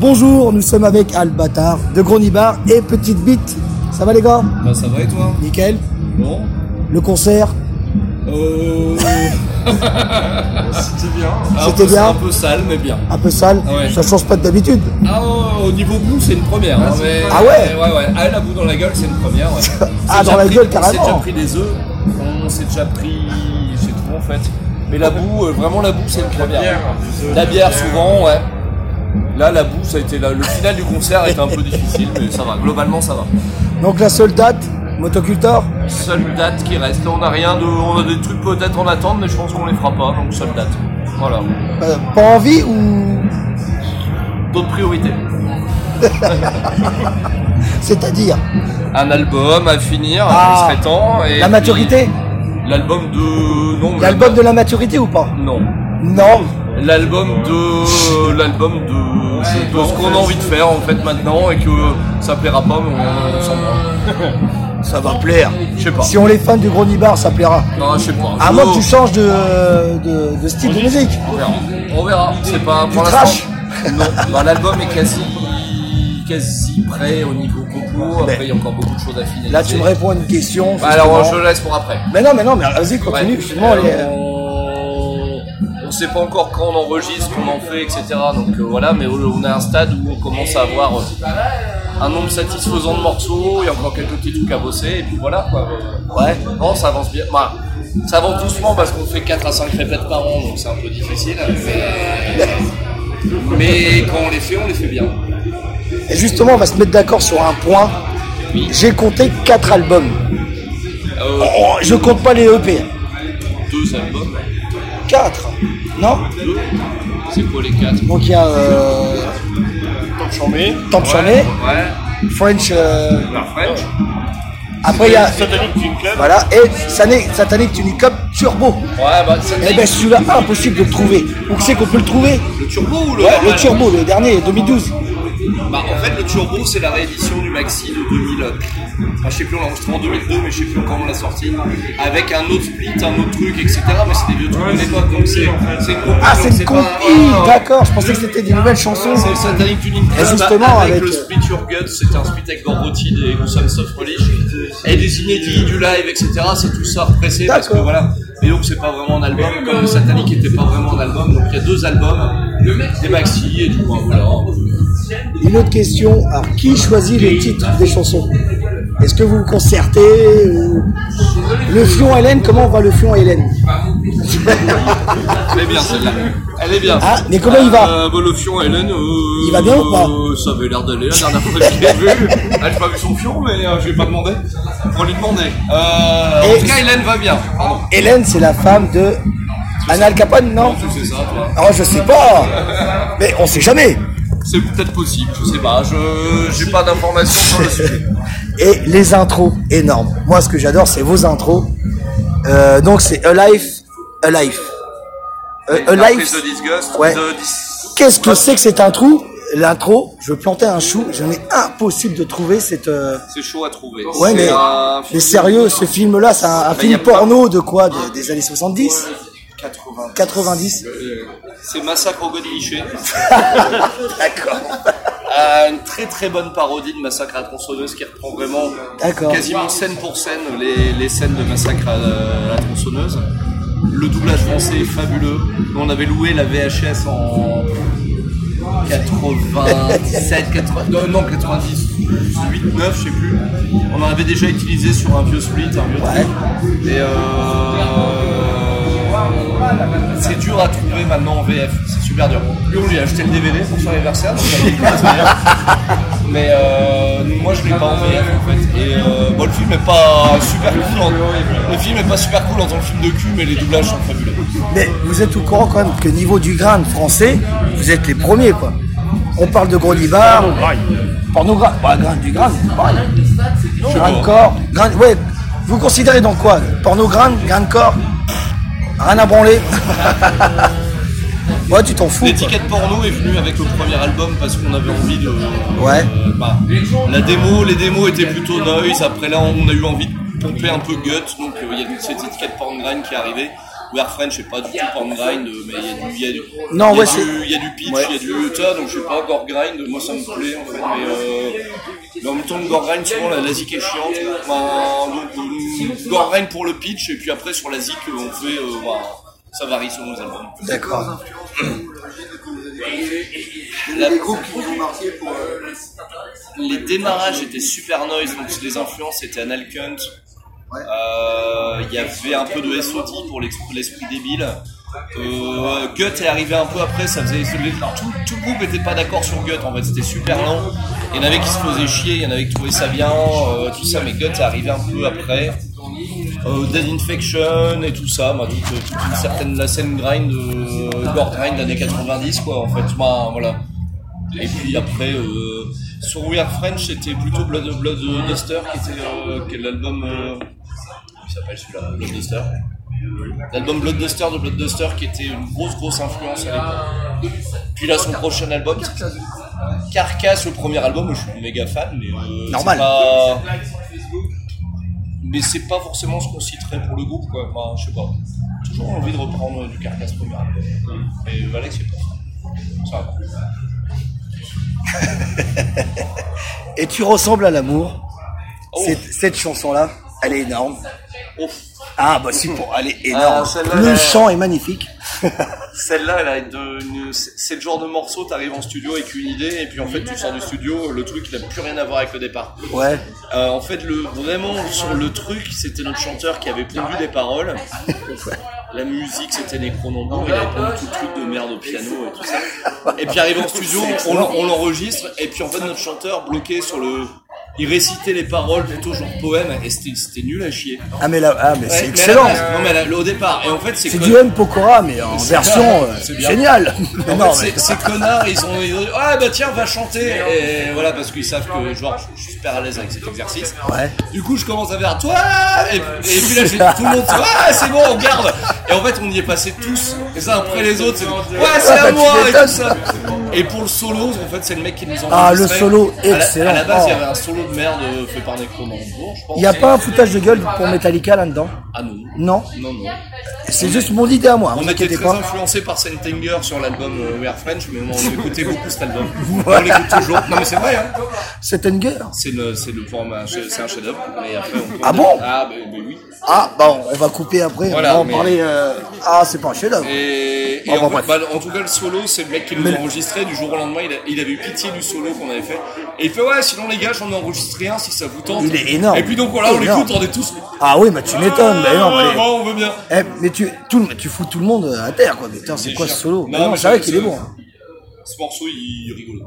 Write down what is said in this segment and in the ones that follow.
Bonjour, nous sommes avec Albatard de Gronibar et Petite Bite. Ça va les gars? Bah ça va et toi? Nickel. Bon. Le concert? C'était bien. C'était bien. Un peu sale mais bien. Un peu sale? Ouais. Ça change pas de d'habitude. Ah au niveau bout c'est une première. Hein, mais, ah ouais? Ouais. Ah la boue dans la gueule c'est une première. Ouais. Ah dans la gueule carrément. On s'est déjà pris des œufs. On s'est déjà pris. C'est tout en fait. Mais la boue, vraiment la boue c'est une première. La bière souvent ouais. Là la boue ça a été le final du concert était un peu difficile mais ça va. Globalement ça va. Donc la seule date, Motocultor? Seule date qui reste. Là on a rien de. On a des trucs peut-être en attente mais je pense qu'on les fera pas donc seule date. Voilà. Pas envie ou d'autres priorités. C'est-à-dire un album à finir, il serait temps. Et la maturité? L'album de... Non. L'album de la maturité ou pas? Non. Non. L'album de ce qu'on a envie de faire en fait maintenant et que ça plaira pas mais on s'en branle. Ça va plaire. Je sais pas. Si on est fan du Gronibar, ça plaira. Non, je sais pas. À moins que tu changes de style de musique. On verra. C'est pas pour l'instant. Non. Bah, l'album est quasi prêt au niveau compo. Après, il y a encore beaucoup de choses à finaliser. Là, tu me réponds à une question. Bah, alors, je le laisse pour après. Mais non, vas-y, continue. Justement, on sait pas encore quand on enregistre, comment on fait, etc. Donc voilà, mais on est à un stade où on commence à avoir un nombre satisfaisant de morceaux, il y a encore quelques petits trucs à bosser, et puis voilà quoi. Ouais, non, ça avance bien. Bah, ça avance doucement parce qu'on fait 4 à 5 répètes par an, donc c'est un peu difficile. Mais quand on les fait bien. Et justement, on va se mettre d'accord sur un point. Oui. J'ai compté 4 albums. Je compte pas les EP. 2 albums. 4. Non? 2. C'est quoi les 4? Donc il y a Temp Chambé. Ouais. French. La French. Après il y a Satanic Tuning Club. Voilà, et Satanic Tuning Club Turbo. Ouais, bah et ben celui-là, impossible de le trouver. Où c'est qu'on peut le trouver? Le Turbo ou le le Turbo, le dernier, 2012. Bah en fait le Turbo c'est la réédition du maxi de 2000. Enfin, je sais plus, on l'a enregistré en 2002 mais je sais plus quand on l'a sorti. Avec un autre split, un autre truc, etc. Mais c'est des vieux trucs de l'époque donc c'est une compil. Ah c'est une compil, d'accord, je pensais que c'était des nouvelles chansons. C'est le Satanic Tuning Club justement avec le split Your Gut, c'était un split avec Gorgotid et Gruesome Soft Relish. Et des inédits, du live, etc. C'est tout ça repressé parce que voilà. Et donc c'est pas vraiment un album, comme le Satanic était pas vraiment un album, donc il y a 2 albums, des maxi et du coup voilà. Une autre question, alors qui choisit les titres des chansons? Est-ce que vous vous concertez ou... Le Fion Hélène, comment va le Fion Hélène? Elle est bien celle-là. Elle est bien. Ah, mais comment il va? Le Fion Hélène, il va bien ou pas? Ça avait l'air d'aller la dernière fois que je l'ai vu. J'ai pas vu son Fion, mais je vais pas demander. Pour lui demander. En tout cas, Hélène va bien. Pardon. Hélène, c'est la femme de Anna Al Capone, non? Tu sais ça, toi? Oh, je sais pas. Mais on sait jamais. C'est peut-être possible, je sais pas, j'ai pas d'informations sur le sujet. Et les intros, énormes. Moi, ce que j'adore, c'est vos intros. Donc, c'est Alive. Alive. Ouais. Qu'est-ce que c'est que cet intro? L'intro, je plantais un chou, j'en ai impossible de trouver cette... C'est chaud à trouver. Ouais, mais sérieux, ce film-là, c'est un film porno de quoi? Des années 70? 90. C'est Massacre au Godeliché. D'accord. Une très très bonne parodie de Massacre à la tronçonneuse qui reprend vraiment quasiment scène pour scène les scènes de Massacre à la tronçonneuse. Le doublage français est fabuleux. On avait loué la VHS en 97, 98, 9, je sais plus. On en avait déjà utilisé sur un vieux split, un vieux truc. Et c'est dur à trouver maintenant en VF, c'est super dur. Lui on lui a acheté le DVD pour son anniversaire, donc mais moi je l'ai pas en VF en fait. Et bon, le film est pas super cool. Le film est pas super cool en tant que film de cul, mais les doublages sont fabuleux. Mais vous êtes au courant quand même que niveau du grind français, vous êtes les premiers quoi. On parle de Gronibar, pornographe, du grind, pareil. Grindcore, ouais. Vous considérez donc quoi? Grindcore? Rien à branler. Ouais, tu t'en fous. L'étiquette porno est venue avec le premier album parce qu'on avait envie de. Ouais. Les démos étaient plutôt noise. Après là, on a eu envie de pomper un peu gut. Donc il y a cette étiquette porn grind qui est arrivée. We're French, c'est pas du tout pan grind, mais il y a du pitch, il y a du tas, donc je sais pas, gore grind, moi ça me plaît en fait, mais en même temps le gore grind, souvent la zik est chiante, donc gore grind pour le pitch, et puis après sur la zik on fait, ça varie selon les albums. D'accord. Les groupes qui vous ont marqué pour... Les démarrages étaient Super Noise, donc les influences étaient Anal Cunt. Il y avait un peu de SOD pour l'esprit débile. Gut est arrivé un peu après, ça faisait tout le groupe n'était pas d'accord sur Gut en fait, c'était super lent. Il y en avait qui se faisaient chier, il y en avait qui trouvaient ça bien, tout ça, mais Gut est arrivé un peu après. Dead Infection et tout ça, toute une certaine la scène grind, gore grind des années 90 quoi en fait, voilà. Et puis après sur We Are French c'était plutôt Blood Duster qui est l'album comment il s'appelle celui-là, Blood Duster. L'album Blood Duster de Blood Duster qui était une grosse influence à l'époque. Puis là son prochain album Carcass, le premier album, je suis méga fan, mais normal. Mais c'est pas forcément ce qu'on citerait pour le groupe quoi. Je sais pas. Toujours envie de reprendre du Carcass premier album. Mais Alex c'est pas ça. Et tu ressembles à l'amour. Cette chanson-là, elle est énorme. Ah bah si, elle est énorme. Le chant est magnifique. Celle-là, c'est le genre de morceau, t'arrives en studio avec une idée et puis en fait tu sors du studio, le truc il a plus rien à voir avec le départ. Ouais. En fait, vraiment sur le truc, c'était notre chanteur qui avait pondu des paroles. La musique c'était Necronombre, il avait pondu tout le truc de merde au piano et tout ça. Et puis arrivé en studio, on l'enregistre et puis en fait notre chanteur bloqué sur le... Il récitait les paroles plutôt genre poème et c'était nul à chier. Mais c'est excellent. Mais au départ, et en fait c'est du M. Pokora mais en version géniale. Ces connards ils ont dit ah bah tiens va chanter et voilà parce qu'ils savent que genre je suis super à l'aise avec cet exercice. Ouais. Du coup je commence à faire toi et puis là j'ai tout le monde dit c'est bon on garde et en fait on y est passé tous les uns après les autres c'est à moi et tout ça. Et pour le solo en fait c'est le mec qui nous enregistre. Ah le solo excellent. À la base il y avait un solo de merde fait par Necronombre, je pense. Il n'y a pas un foutage de gueule pour Metallica là-dedans? Ah non. Non. C'est juste mon idée à moi. On était très influencé par Sentenger sur l'album We Are French, mais on écoutait beaucoup cet album. On l'écoute toujours. Non mais c'est vrai. Hein. Sentenger. C'est un chef-d'œuvre. Mais après ah bon? Ah bah oui. Ah bon, on va couper après. Voilà, on va en parler. Ah c'est pas un chef-d'œuvre. Et en tout cas le solo, c'est le mec qui nous enregistrait du jour au lendemain. Il avait eu pitié du solo qu'on avait fait. Et il fait sinon les gars, j'en enregistre rien si ça vous tente. Il est énorme. Et puis donc voilà, on l'écoute, on est tous. Ah oui, mais tu m'étonnes. On veut bien. Mais tu fous tout le monde à terre quoi. Mais putain, c'est quoi ce solo? Non, c'est vrai qu'il est bon. Ce morceau, il rigole.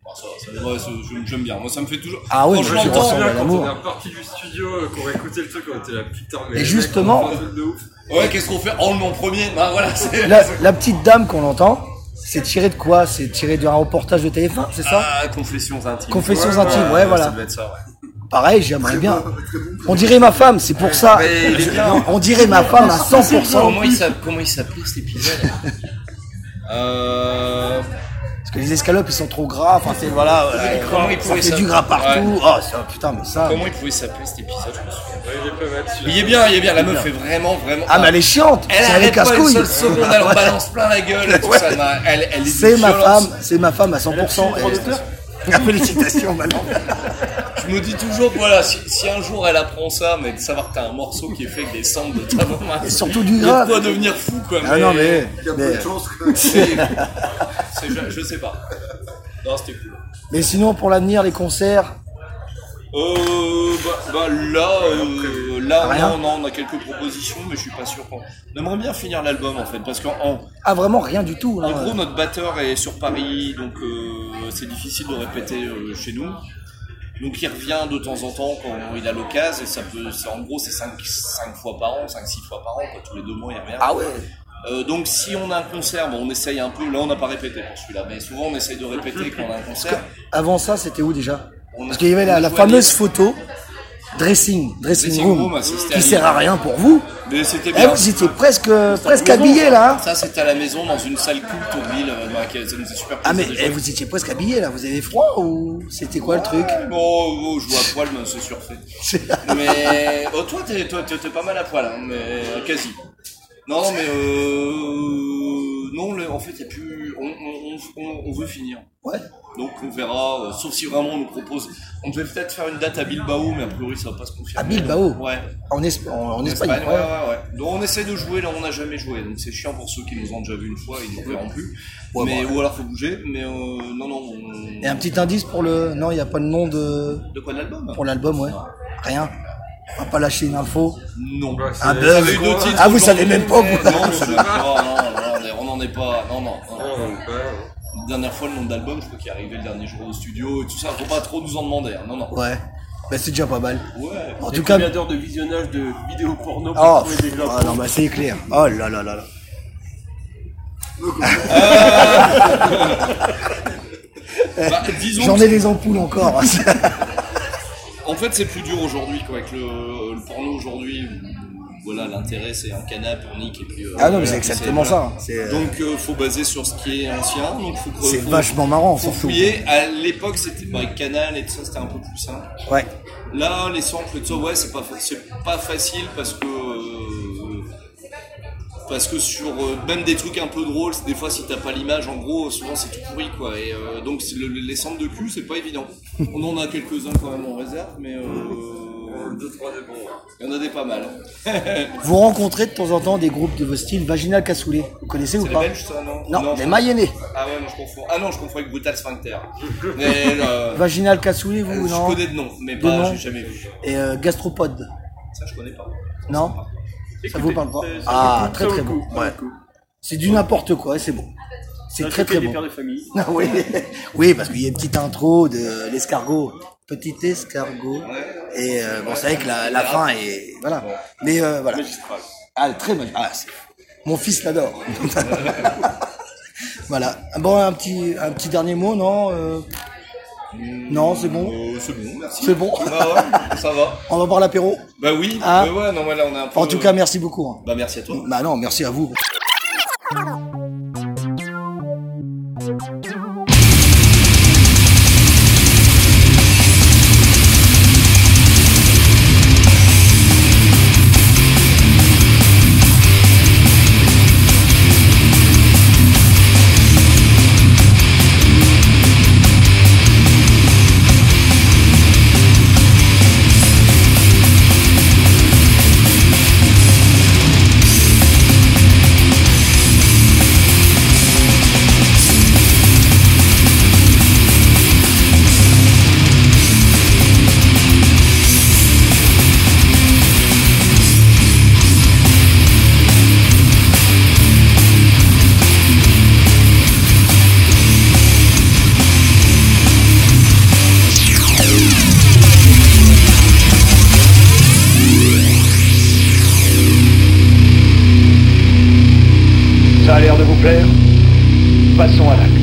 J'aime bien. Moi, ça me fait toujours. Ah oui, je me souviens quand on est reparti du studio, qu'on écouté le truc, on était là, putain, mais. Et justement. Ouais, qu'est-ce qu'on fait en premier? Voilà, la petite dame qu'on entend. C'est tiré de quoi? C'est tiré d'un reportage de TF1, c'est ça? Confessions intimes. Confessions intimes, ouais, voilà. Ça doit être ça, ouais. Pareil, j'aimerais bien. On dirait ma femme, c'est pour ça. On dirait ma femme à 100%. Comment il s'appelait cet épisode? Parce que les escalopes ils sont trop gras, enfin c'est voilà. Comment il pouvait ça fait du gras partout. Ouais. Oh putain mais ça. Comment il pouvait s'appeler cet épisode? Je me souviens. Il est bien. La meuf est vraiment. Ah mais elle est chiante. Elle arrête pas une seule seconde, elle en balance plein la gueule et tout ça. Elle est c'est ma femme à 100%. Félicitations maintenant. Je me dis toujours que voilà, si un jour elle apprend ça, mais de savoir que t'as un morceau qui est fait avec des cendres de ta maman, et surtout du gras. Il doit devenir fou quoi. Ah non mais. Il y a peu de chance. Je sais pas. Non, c'était cool. Mais sinon pour l'avenir, les concerts. Là, on a quelques propositions, mais je suis pas sûr. On aimerait bien finir l'album en fait, parce Ah vraiment rien du tout. En gros, notre batteur est sur Paris, donc c'est difficile de répéter chez nous. Donc il revient de temps en temps quand il a l'occasion, et en gros c'est 5 fois par an, 5-6 fois par an, quoi, tous les 2 mois il revient. Ah ouais. Donc si on a un concert, on essaye un peu, là on n'a pas répété pour celui-là, mais souvent on essaye de répéter quand on a un concert. Avant ça, c'était où déjà? Parce qu'il y avait la fameuse photo dressing room qui sert à rien pour vous. Mais c'était bien. Vous étiez presque habillés là. Hein. Ça c'était à la maison dans une salle culte au Ville, ça nous est super. Ah mais vous étiez presque habillés là. Vous avez froid ou c'était quoi le truc? Bon, je vois à poil, mais c'est surfait. Mais toi t'es pas mal à poil, hein, mais quasi. Non, mais non, en fait, il y a plus. On veut finir. Ouais. Donc on verra, sauf si vraiment on nous propose. On devait peut-être faire une date à Bilbao, mais a priori ça va pas se confirmer. À Bilbao. Ouais. En Espagne. Ouais. Donc on essaie de jouer là où on n'a jamais joué. Donc c'est chiant pour ceux qui nous ont déjà vu une fois, ils ne verront plus. Ouais, mais bon, ou alors faut bouger. Mais non. Et un petit indice pour le. Non, il n'y a pas de nom de. De quoi, de l'album? Pour l'album, ouais. Rien. On va pas lâcher une info. Non. Bah, Un c'est- buzz. Ça avait eu deux titres Ah, vous aujourd'hui, savez même pas, mais vous. Non, c'est même pas. Non, on n'en est pas. Non. Ouais. La dernière fois, le nom d'album, je crois qu'il est arrivé le dernier jour au studio et tout ça. Faut pas trop nous en demander. Hein. Non. Ouais. Bah, c'est déjà pas mal. Ouais. En Et tout cas. combien d'heures de visionnage de vidéos porno pour Oh, trouver des gens non, bah c'est clair. Oh là là là là. Bah, disons J'en que- ai des ampoules encore. En fait, c'est plus dur aujourd'hui, quoi, avec le porno aujourd'hui. Voilà, l'intérêt, c'est un canap, on nique et puis. Ah non, mais c'est voilà, exactement voilà. ça. C'est Donc, faut baser sur ce qui est ancien. Donc, c'est faut vachement marrant, faut surtout. fouiller. À l'époque, c'était avec Canal et tout ça, c'était un peu plus simple. Ouais. Là, les samples et tout ça, ouais, c'est pas facile parce que sur même des trucs un peu drôles, des fois si t'as pas l'image, en gros, souvent c'est tout pourri, quoi. Et donc les samples de cul, c'est pas évident. On en a quelques-uns quand même en réserve, mais 2-3 des bons. il y en a des pas mal. Vous rencontrez de temps en temps des groupes de vos styles Vaginal Cassoulet. Vous connaissez ou C'est les pas? Belges, ça, non? Non, les Mayennais. Ah ouais, non, je confonds. Ah non, je confonds avec Brutal Sphincter. Mais Vaginal Cassoulet, vous, je non? connais de nom, mais De pas, nom. j'ai jamais vu. Et Gastropod. Ça, je connais pas. Non? Ça vous parle pas? C'est- Ah, ça très vaut très le bon. coup, ça vaut Ouais. le coup. C'est du n'importe quoi, et c'est bon. C'est très très des bon. pères de famille. Ah oui, oui, parce qu'il y a une petite intro de l'escargot, petit escargot, et bon, c'est vrai que la fin est voilà, mais voilà. Magistral. Ah, très mal. Ah, mon fils l'adore. Voilà. Bon, un petit dernier mot, non non, c'est bon. C'est bon, merci. C'est bon. Bah ouais, ça va. On va boire l'apéro. Bah oui, Ah. ouais, non, là on est un peu. En tout cas, merci beaucoup. Hein. Bah merci à toi. Bah non, merci à vous. Ça a l'air de vous plaire? Passons à l'acte.